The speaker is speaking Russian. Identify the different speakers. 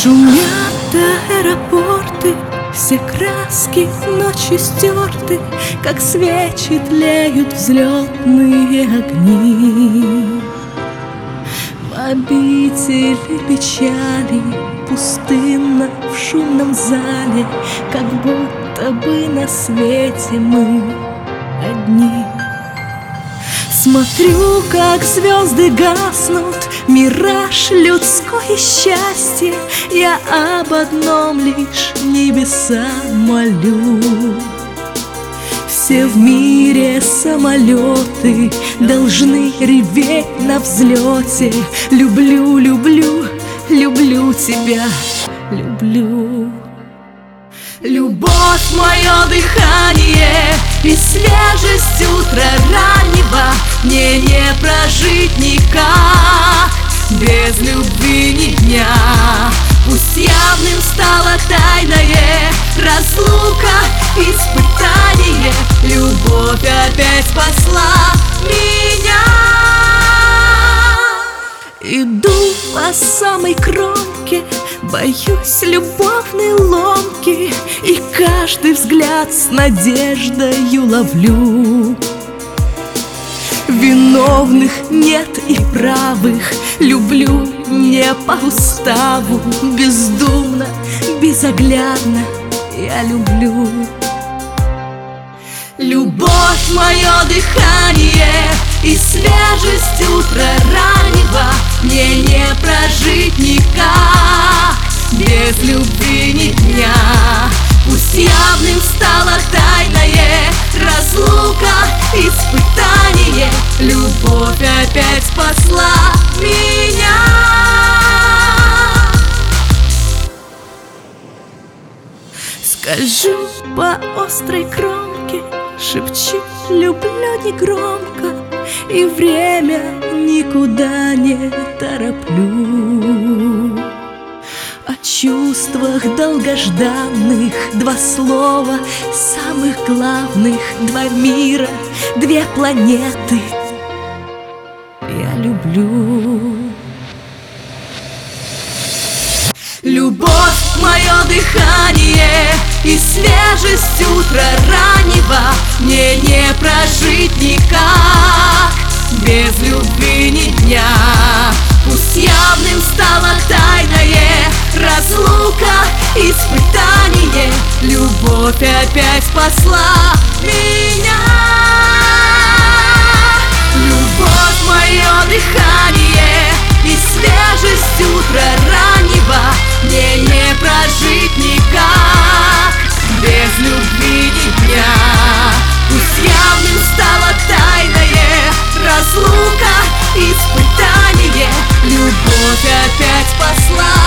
Speaker 1: Шумят аэропорты, все краски ночью стерты, как свечи тлеют взлетные огни. В обители печали пустынно в шумном зале, как будто бы на свете мы одни. Смотрю, как звезды гаснут, мираж людское счастье. Я об одном лишь небеса молю. Все в мире самолеты должны реветь на взлете. Люблю, люблю, люблю тебя, люблю. Любовь — мое дыхание и свежесть утра раннего. Мне не прожить никак без любви ни дня. Пусть явным стало тайное разлука, испытание. Любовь опять спасла меня. Иду по самой кромке, боюсь любовной ломки, и каждый взгляд с надеждою ловлю. Виновных нет и правых, люблю не по уставу, бездумно, безоглядно я люблю. Любовь — мое дыхание и свежесть утра раннего. Мне не прожить никак без любви ни дня. Пусть явным стала тайное разлука, испытание. Любовь опять спасла меня. Скольжу по острой кромке, шепчу люблю негромко, и время никуда не тороплю. О чувствах долгожданных два слова, самых главных, два мира, две планеты я люблю. Любовь — мое дыхание и свежесть утра раннего. Мне не прожить никак без любви ни дня. Пусть явным стала тайное разлука, испытание. Любовь опять спасла меня. Любовь — мое дыхание и свежесть утра раннего. Мне не прожить никак без любви ни дня. Пусть явным стала тайное разлука, испытание. Любовь опять спасла